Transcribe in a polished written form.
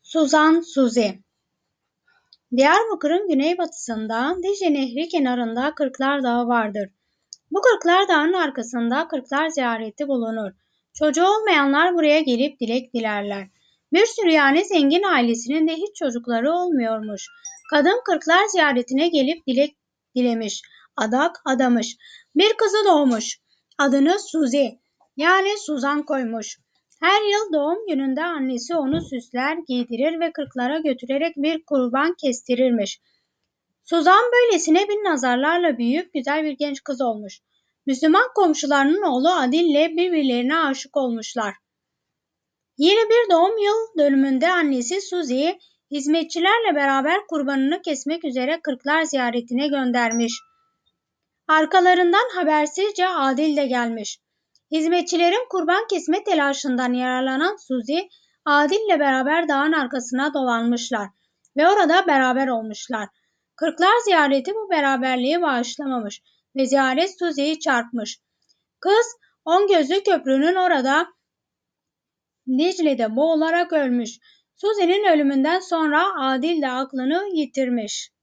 Suzan Suzi. Diyarbakır'ın güneybatısında Dicle Nehri kenarında Kırklar Dağı vardır. Bu Kırklar Dağı'nın arkasında Kırklar ziyareti bulunur. Çocuğu olmayanlar buraya gelip dilek dilerler. Bir sürü yani zengin ailesinin de hiç çocukları olmuyormuş. Kadın Kırklar ziyaretine gelip dilek dilemiş. Adak adamış. Bir kızı doğmuş. Adını Suzi yani Suzan koymuş. Her yıl doğum gününde annesi onu süsler, giydirir ve kırklara götürerek bir kurban kestirirmiş. Suzan böylesine bin nazarlarla büyüyüp güzel bir genç kız olmuş. Müslüman komşularının oğlu Adil'le birbirlerine aşık olmuşlar. Yine bir doğum yıl dönümünde annesi Suzi'yi hizmetçilerle beraber kurbanını kesmek üzere Kırklar ziyaretine göndermiş. Arkalarından habersizce Adil de gelmiş. Hizmetçilerin kurban kesme telaşından yararlanan Suzi, Adil'le beraber dağın arkasına dolanmışlar ve orada beraber olmuşlar. Kırklar ziyareti bu beraberliği bağışlamamış ve ziyaret Suzi'yi çarpmış. Kız, On Gözlü Köprü'nün orada Dicle'de boğularak ölmüş. Suzi'nin ölümünden sonra Adil de aklını yitirmiş.